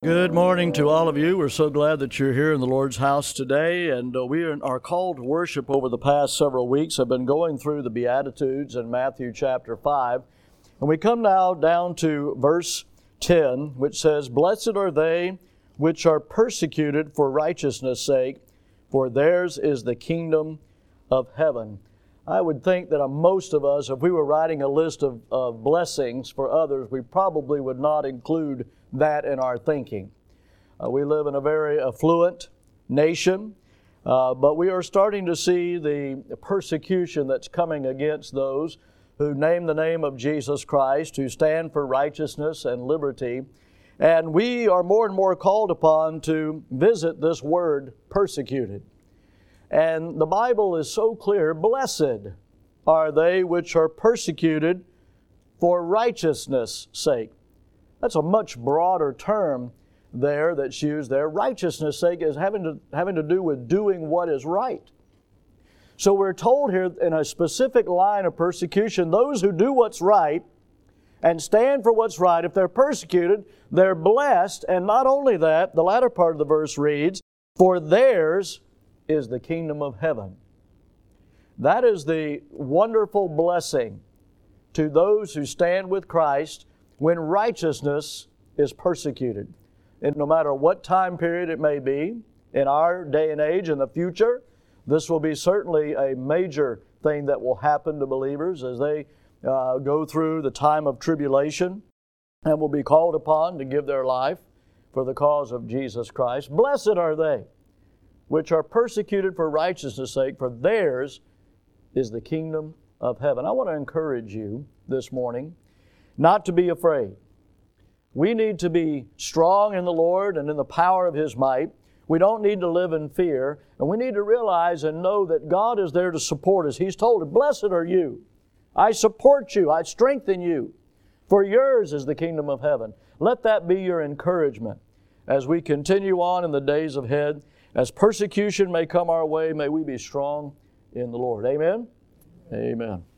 Good morning to all of you. We're so glad that you're here in the Lord's house today, and we are called to worship over the past several weeks. I've been going through the Beatitudes in Matthew chapter 5, and we come now down to verse 10, which says, "Blessed are they which are persecuted for righteousness' sake, for theirs is the kingdom of heaven." I would think that most of us, if we were writing a list of blessings for others, we probably would not include that in our thinking. We live in a very affluent nation, but we are starting to see the persecution that's coming against those who name the name of Jesus Christ, who stand for righteousness and liberty. And we are more and more called upon to visit this word persecuted. And the Bible is so clear, blessed are they which are persecuted for righteousness' sake. That's a much broader term there that's used there. Righteousness' sake is having to do with doing what is right. So we're told here in a specific line of persecution, those who do what's right and stand for what's right, if they're persecuted, they're blessed. And not only that, the latter part of the verse reads, "For theirs is the kingdom of heaven." That is the wonderful blessing to those who stand with Christ when righteousness is persecuted. And no matter what time period it may be, in our day and age, in the future, this will be certainly a major thing that will happen to believers as they go through the time of tribulation and will be called upon to give their life for the cause of Jesus Christ. Blessed are they which are persecuted for righteousness' sake, for theirs is the kingdom of heaven. I want to encourage you this morning not to be afraid. We need to be strong in the Lord and in the power of His might. We don't need to live in fear, and we need to realize and know that God is there to support us. He's told us, "Blessed are you. I support you. I strengthen you. For yours is the kingdom of heaven." Let that be your encouragement as we continue on in the days ahead. As persecution may come our way, may we be strong in the Lord. Amen? Amen.